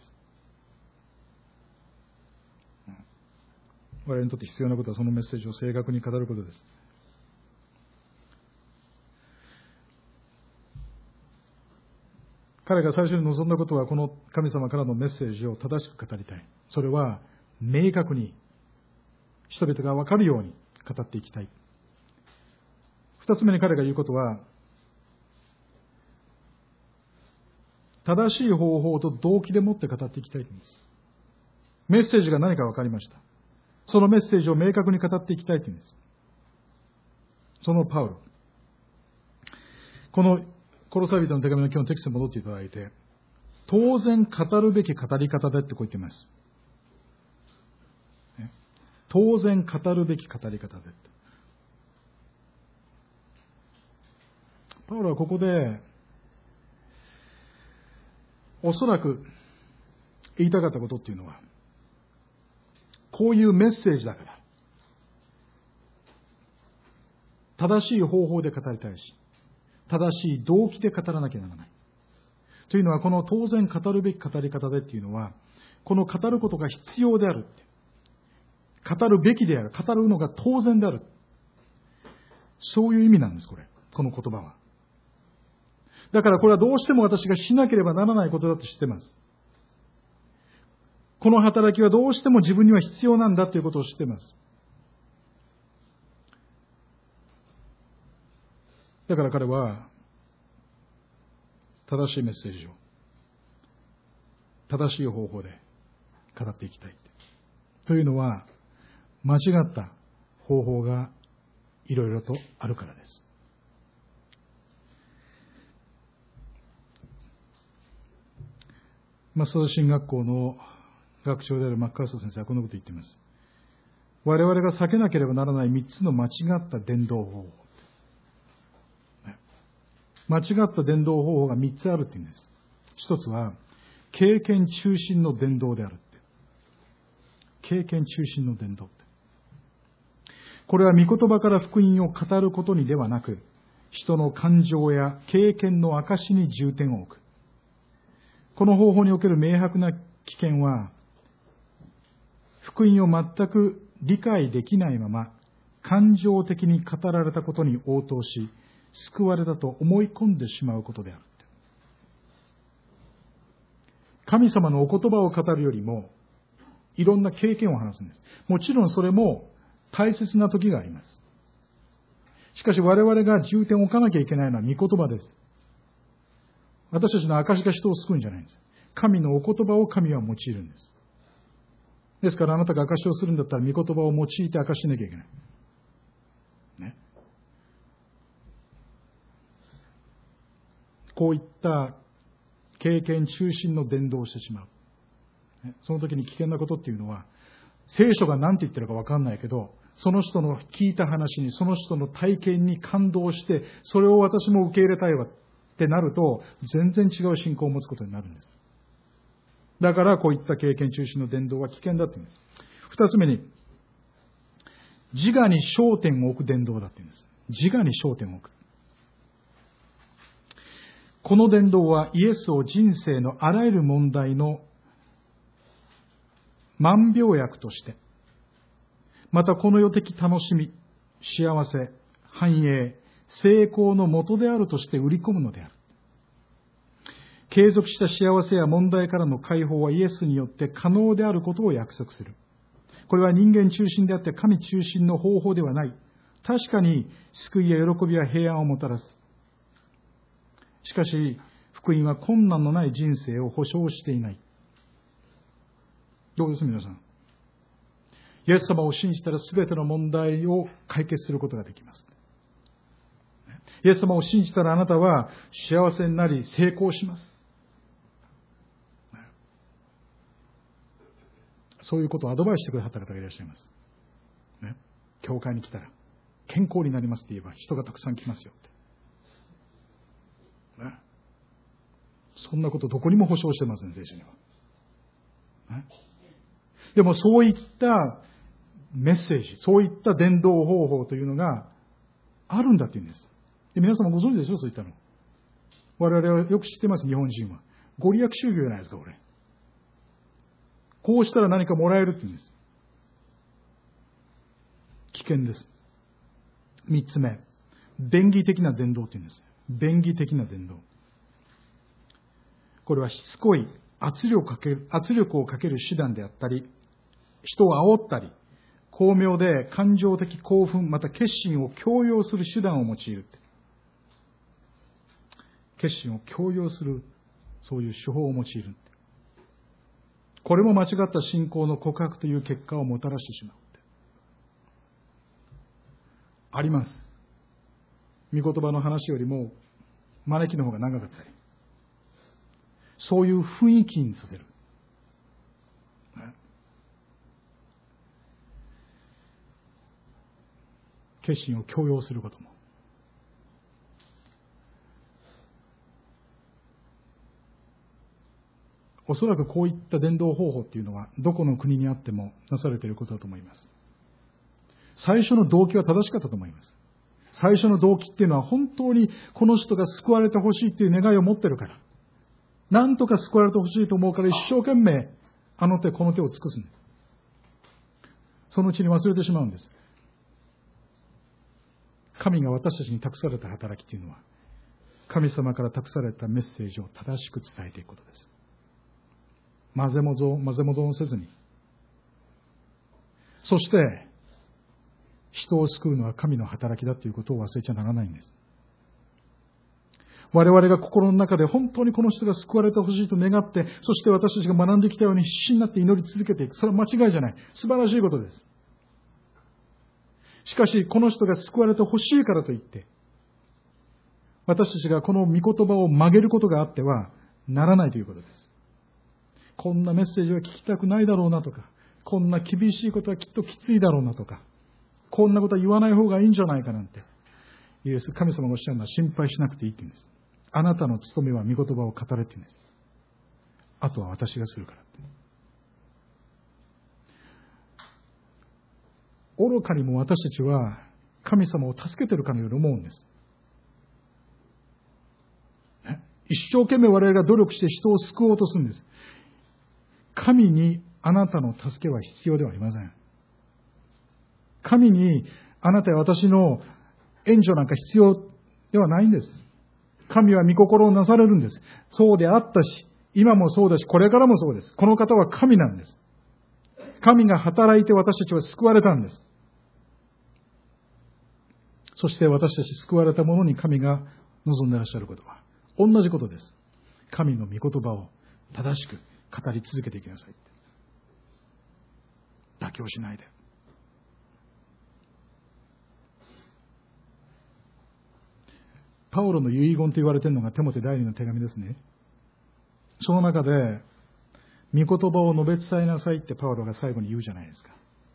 我々にとって必要なことはそのメッセージを正確に語ることです。彼が最初に望んだことはこの神様からのメッセージを正しく語りたい。それは明確に人々が分かるように語っていきたい。二つ目に彼が言うことは、正しい方法と動機でもって語っていきたいと言うんです。メッセージが何か分かりました。そのメッセージを明確に語っていきたいと言うんです。そのパウロ。このコロサイ人の手紙の今日のテキストに戻っていただいて、当然語るべき語り方でってこう言っています。当然語るべき語り方で。パウロはここで、おそらく言いたかったことっていうのは、こういうメッセージだから、正しい方法で語りたいし、正しい動機で語らなきゃならない。というのは、この当然語るべき語り方でっていうのは、この語ることが必要であるって。語るべきである。語るのが当然である。そういう意味なんです、これ。この言葉は。だからこれはどうしても私がしなければならないことだと知っています。この働きはどうしても自分には必要なんだということを知っています。だから彼は、正しいメッセージを、正しい方法で語っていきたい。というのは、間違った方法がいろいろとあるからです。マスター神学校の学長であるマッカーサー先生はこんなことを言っています。我々が避けなければならない3つの間違った伝道方法。間違った伝道方法が3つあるって言うんです。一つは、経験中心の伝道であるって。経験中心の伝道って。これは御言葉から福音を語ることにではなく、人の感情や経験の証に重点を置く。この方法における明白な危険は、福音を全く理解できないまま、感情的に語られたことに応答し、救われたと思い込んでしまうことである。神様のお言葉を語るよりも、いろんな経験を話すんです。もちろんそれも大切な時があります。しかし我々が重点を置かなきゃいけないのは御言葉です。私たちの証が人を救うんじゃないんです。神のお言葉を神は用いるんです。ですからあなたが証をするんだったら御言葉を用いて証しなきゃいけない。ね。こういった経験中心の伝道をしてしまう。その時に危険なことっていうのは、聖書が何て言ってるか分かんないけど、その人の聞いた話に、その人の体験に感動して、それを私も受け入れたいわってなると、全然違う信仰を持つことになるんです。だからこういった経験中心の伝道は危険だって言うんです。二つ目に、自我に焦点を置く伝道だって言うんです。自我に焦点を置く。この伝道はイエスを人生のあらゆる問題の万病薬として、またこの世的楽しみ、幸せ、繁栄、成功の元であるとして売り込むのである。継続した幸せや問題からの解放はイエスによって可能であることを約束する。これは人間中心であって神中心の方法ではない。確かに救いや喜びや平安をもたらす。しかし、福音は困難のない人生を保証していない。どうです皆さん。 イエス様を信じたら全ての問題を解決することができます。イエス様を信じたらあなたは幸せになり成功します。そういうことをアドバイスしてくださった方がいらっしゃいます。教会に来たら健康になりますって言えば人がたくさん来ますよって。そんなことどこにも保証してません、聖書には。でもそういったメッセージ、そういった伝道方法というのがあるんだって言うんです。で、皆様ご存知でしょ、そういったの。我々はよく知ってます、日本人は。ご利益宗教じゃないですか、これ。こうしたら何かもらえるって言うんです。危険です。三つ目、便宜的な伝道って言うんです。便宜的な伝道。これはしつこい圧力をかける手段であったり、人を煽ったり、巧妙で感情的興奮、また決心を強要する手段を用いる。決心を強要する、そういう手法を用いる。これも間違った信仰の告白という結果をもたらしてしまう。あります。御言葉の話よりも招きの方が長かったり、そういう雰囲気にさせる。決心を強要することも。おそらくこういった伝道方法っていうのはどこの国にあってもなされていることだと思います。最初の動機は正しかったと思います。最初の動機っていうのは本当にこの人が救われてほしいっていう願いを持ってるから、なんとか救われてほしいと思うから一生懸命あの手この手を尽くすんです。そのうちに忘れてしまうんです。神が私たちに託された働きというのは、神様から託されたメッセージを正しく伝えていくことです。混ぜもどんせずに。そして、人を救うのは神の働きだということを忘れちゃならないんです。我々が心の中で本当にこの人が救われてほしいと願って、そして私たちが学んできたように必死になって祈り続けていく。それは間違いじゃない。素晴らしいことです。しかし、この人が救われてほしいからといって、私たちがこの御言葉を曲げることがあってはならないということです。こんなメッセージは聞きたくないだろうなとか、こんな厳しいことはきっときついだろうなとか、こんなことは言わない方がいいんじゃないかなんて、神様がおっしゃるのは心配しなくていいって言うんです。あなたの務めは御言葉を語れって言うんです。あとは私がするからって。愚かにも私たちは神様を助けてるかのように思うんです。一生懸命我々が努力して人を救おうとするんです。神にあなたの助けは必要ではありません。神にあなたや私の援助なんか必要ではないんです。神は御心をなされるんです。そうであったし、今もそうだし、これからもそうです。この方は神なんです。神が働いて私たちは救われたんです。そして私たち救われた者に神が望んでいらっしゃることは同じことです。神の御言葉を正しく語り続けていきなさい。妥協しないで。パウロの遺言と言われているのがテモテ第2の手紙ですね。その中で御言葉を述べ伝えなさいってパウロが最後に言うじゃないですか。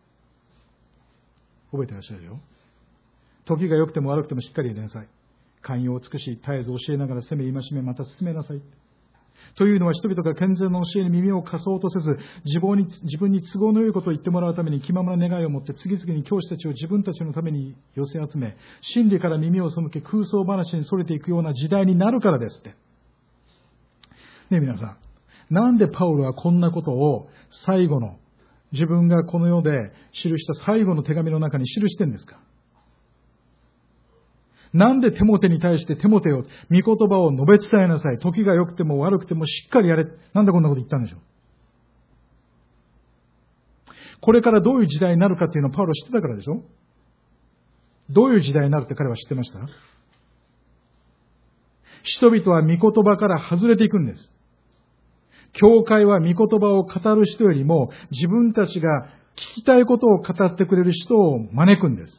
覚えてらっしゃるよ。時が良くても悪くてもしっかりやりなさい。寛容を尽くし、絶えず教えながら責め戒め、また進めなさい。というのは人々が健全な教えに耳を貸そうとせず、自分に都合の良いことを言ってもらうために気ままな願いを持って次々に教師たちを自分たちのために寄せ集め、真理から耳を背け空想話に逸れていくような時代になるからですって。ねえ皆さん、なんでパウロはこんなことを最後の、自分がこの世で記した最後の手紙の中に記してるんですか？なんでテモテに対してテモテよ、御言葉を述べ伝えなさい。時が良くても悪くてもしっかりやれ。なんでこんなこと言ったんでしょう。これからどういう時代になるかっていうのをパウロ知ってたからでしょ。どういう時代になるって彼は知ってました。人々は御言葉から外れていくんです。教会は御言葉を語る人よりも自分たちが聞きたいことを語ってくれる人を招くんです。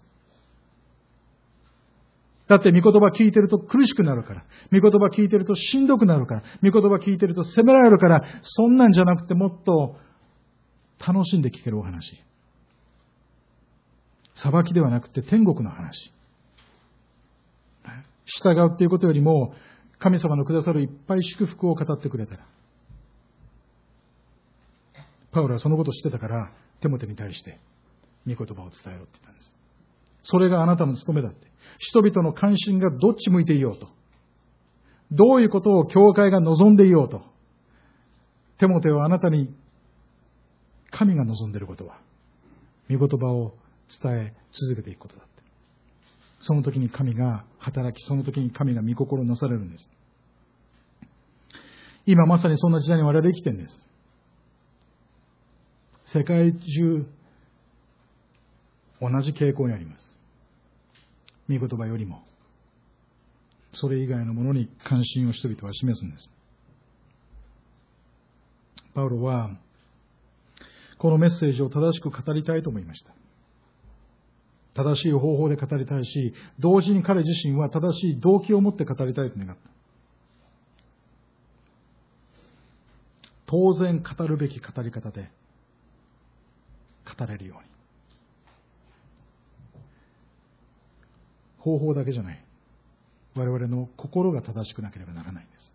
だって御言葉聞いてると苦しくなるから。御言葉聞いてるとしんどくなるから。御言葉聞いてると責められるから。そんなんじゃなくてもっと楽しんで聞けるお話。裁きではなくて天国の話。従うっていうことよりも神様のくださるいっぱい祝福を語ってくれたら。パウロはそのことを知ってたからテモテに対して御言葉を伝えろって言ったんです。それがあなたの務めだって。人々の関心がどっち向いていようと、どういうことを教会が望んでいようと、テモテはあなたに神が望んでいることは御言葉を伝え続けていくことだって。その時に神が働き、その時に神が御心をなされるんです。今まさにそんな時代に我々生きてるんです。世界中同じ傾向にあります。御言葉よりもそれ以外のものに関心を人々は示すんです。パウロはこのメッセージを正しく語りたいと思いました。正しい方法で語りたいし、同時に彼自身は正しい動機を持って語りたいと願った。当然語るべき語り方で語れるように。方法だけじゃない。我々の心が正しくなければならないんです。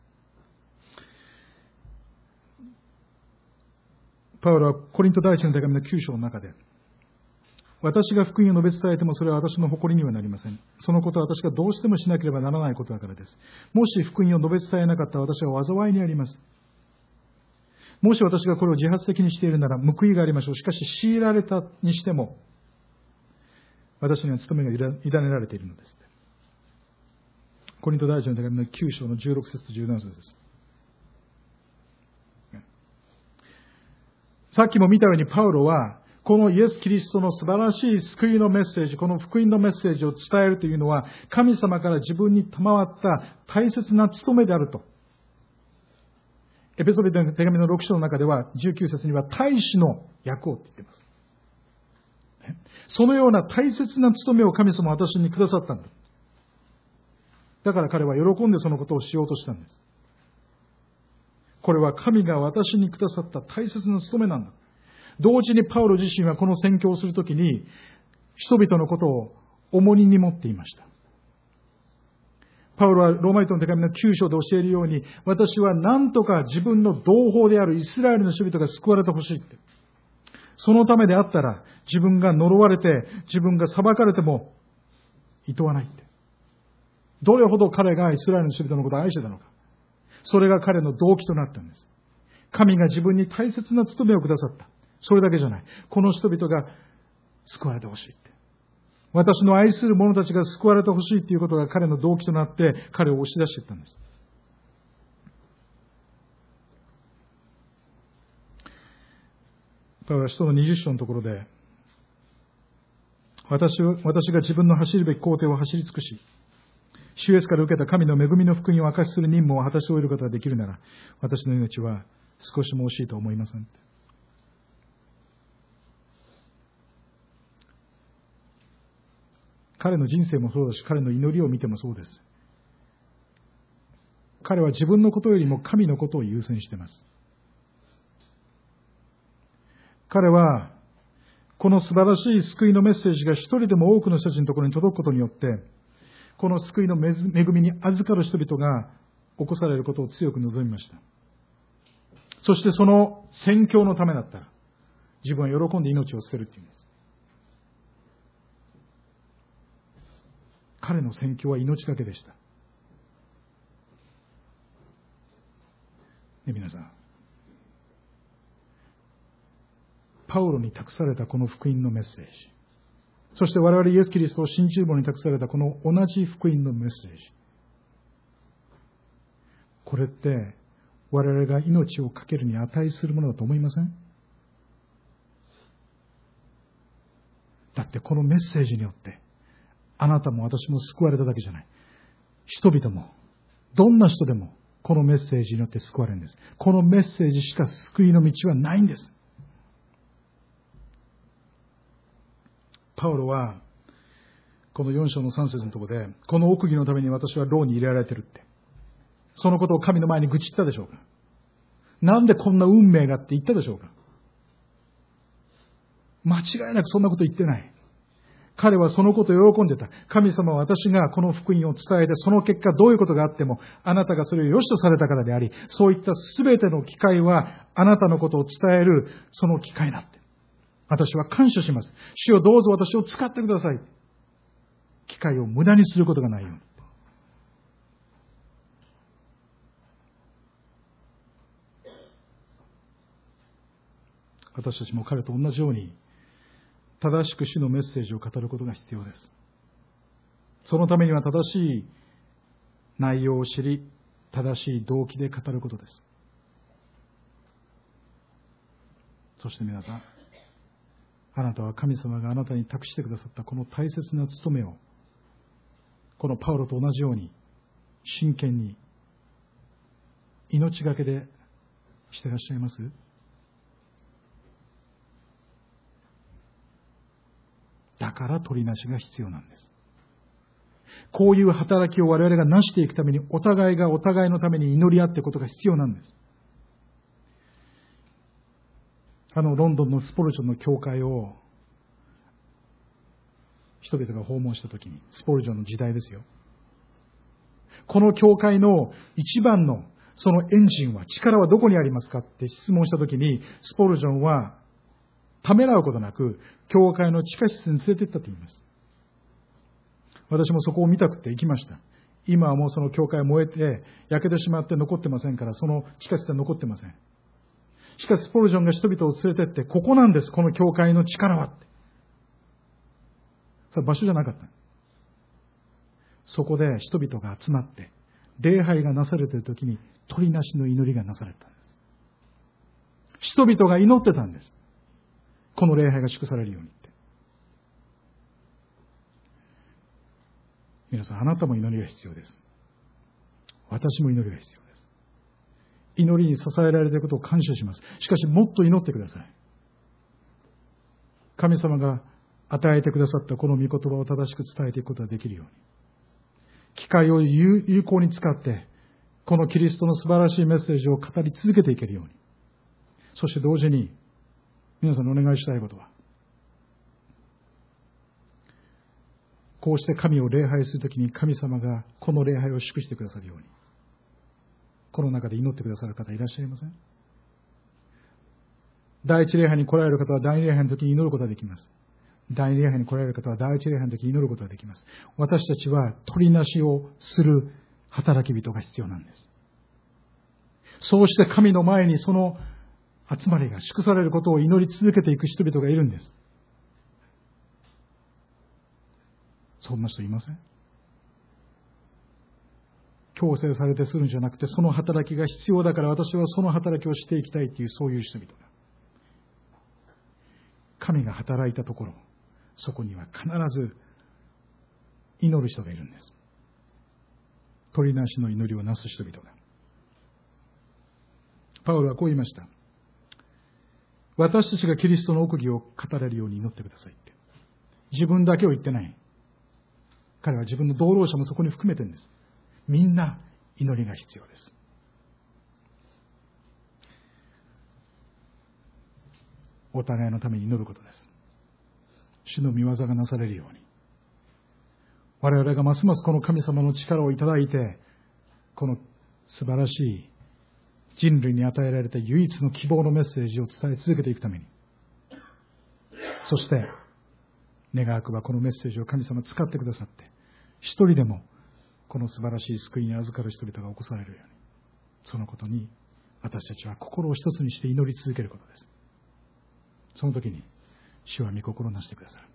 パウロはコリント第一の手紙の9章の中で、私が福音を述べ伝えてもそれは私の誇りにはなりません。そのことは私がどうしてもしなければならないことだからです。もし福音を述べ伝えなかった私は災いにあります。もし私がこれを自発的にしているなら報いがありましょう。しかし強いられたにしても私には務めが委ねられているのです。コリント第一の手紙の9章の16節と17節です。さっきも見たようにパウロはこのイエス・キリストの素晴らしい救いのメッセージ、この福音のメッセージを伝えるというのは神様から自分に賜った大切な務めであると。エペソビトの手紙の6章の中では19節には大使の役をって言っています。そのような大切な務めを神様は私にくださったんだ。だから彼は喜んでそのことをしようとしたんです。これは神が私にくださった大切な務めなんだ。同時にパウロ自身はこの宣教をするときに人々のことを重荷に持っていました。パウロはローマ人の手紙の9章で教えるように、私は何とか自分の同胞であるイスラエルの人々が救われてほしいって。そのためであったら自分が呪われて自分が裁かれても厭わないって。どれほど彼がイスラエルの人々のことを愛してたのか。それが彼の動機となったんです。神が自分に大切な務めをくださった。それだけじゃない。この人々が救われてほしいって。私の愛する者たちが救われてほしいということが彼の動機となって彼を押し出していったんです。パウロは使徒の20章のところで、私が自分の走るべき工程を走り尽くし、主イエスから受けた神の恵みの福音を明かしする任務を果たし終えることができるなら、私の命は少しも惜しいと思いません。彼の人生もそうだし、彼の祈りを見てもそうです。彼は自分のことよりも神のことを優先しています。彼はこの素晴らしい救いのメッセージが一人でも多くの人たちのところに届くことによって、この救いの恵みに預かる人々が起こされることを強く望みました。そしてその宣教のためだったら、自分は喜んで命を捨てるっていうんです。彼の宣教は命がけでした。皆さん、パウロに託されたこの福音のメッセージ、そして我々イエス・キリストを信じる者に託されたこの同じ福音のメッセージ、これって我々が命を懸けるに値するものだと思いません？だってこのメッセージによってあなたも私も救われただけじゃない。人々も、どんな人でもこのメッセージによって救われるんです。このメッセージしか救いの道はないんです。 パウロは、この4章の3節のところで、この奥義のために私は牢に入れられてるって。そのことを神の前に愚痴ったでしょうか。なんでこんな運命がって言ったでしょうか。間違いなくそんなこと言ってない。彼はそのことを喜んでた。神様は私がこの福音を伝えて、その結果どういうことがあっても、あなたがそれを良しとされたからであり、そういったすべての機会は、あなたのことを伝える、その機会だって。私は感謝します。主よどうぞ私を使ってください。機会を無駄にすることがないように。私たちも彼と同じように、正しく主のメッセージを語ることが必要です。そのためには正しい内容を知り、正しい動機で語ることです。そして皆さん、あなたは神様があなたに託してくださったこの大切な務めを、このパウロと同じように真剣に命がけでしていらっしゃいます？だから取りなしが必要なんです。こういう働きを我々が成していくために、お互いがお互いのために祈り合っていくことが必要なんです。ロンドンのスポルジョンの教会を人々が訪問したときに、スポルジョンの時代ですよ。この教会の一番のそのエンジンは、力はどこにありますかって質問したときに、スポルジョンはためらうことなく、教会の地下室に連れて行ったと言います。私もそこを見たくて行きました。今はもうその教会燃えて、焼けてしまって残ってませんから、その地下室は残ってません。しかしスポルジョンが人々を連れてって、ここなんです、この教会の力はって。それは場所じゃなかった。そこで人々が集まって、礼拝がなされているときに、取りなしの祈りがなされたんです。人々が祈ってたんです。この礼拝が祝されるようにって。皆さん、あなたも祈りが必要です。私も祈りが必要です。祈りに支えられていることを感謝します。しかし、もっと祈ってください。神様が与えてくださったこの御言葉を正しく伝えていくことができるように。機会を有効に使って、このキリストの素晴らしいメッセージを語り続けていけるように。そして同時に、皆さんにお願いしたいことは、こうして神を礼拝するときに神様がこの礼拝を祝してくださるように、この中で祈ってくださる方いらっしゃいません？第一礼拝に来られる方は第二礼拝の時に祈ることができます。第二礼拝に来られる方は第一礼拝の時に祈ることができます。私たちは取りなしをする働き人が必要なんです。そうして神の前にその集まりが祝されることを祈り続けていく人々がいるんです。そんな人いません？強制されてするんじゃなくて、その働きが必要だから私はその働きをしていきたいという、そういう人々が。神が働いたところ、そこには必ず祈る人がいるんです。取りなしの祈りをなす人々が。パウロはこう言いました。私たちがキリストの奥義を語れるように祈ってくださいって。自分だけを言ってない。彼は自分の同労者もそこに含めてるんです。みんな祈りが必要です。お互いのために祈ることです。主の御業がなされるように。我々がますますこの神様の力をいただいて、この素晴らしい人類に与えられた唯一の希望のメッセージを伝え続けていくために。そして、願わくばこのメッセージを神様使ってくださって、一人でもこの素晴らしい救いに預かる人々が起こされるように、そのことに私たちは心を一つにして祈り続けることです。その時に主は御心をなしてくださる。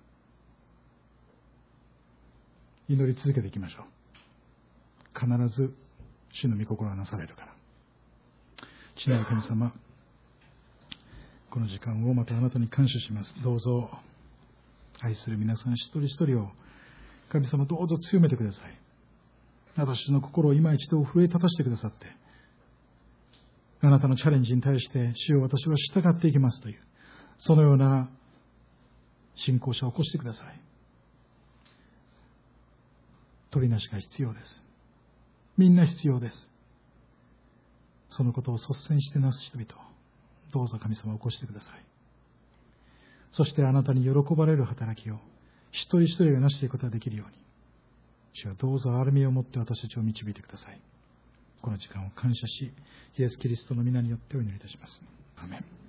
祈り続けていきましょう。必ず主の御心はなされるから。父なる神様、この時間をまたあなたに感謝します。どうぞ愛する皆さん一人一人を神様どうぞ強めてください。私の心を今一度奮い立たせてくださって、あなたのチャレンジに対して主を私は従っていきますという、そのような信仰者を起こしてください。取りなしが必要です。みんな必要です。そのことを率先してなす人々をどうぞ神様を起こしてください。そしてあなたに喜ばれる働きを一人一人がなしていくことができるように、主はどうぞ憐れみを持って私たちを導いてください。この時間を感謝し、イエス・キリストの皆によってお祈りいたします。アーメン。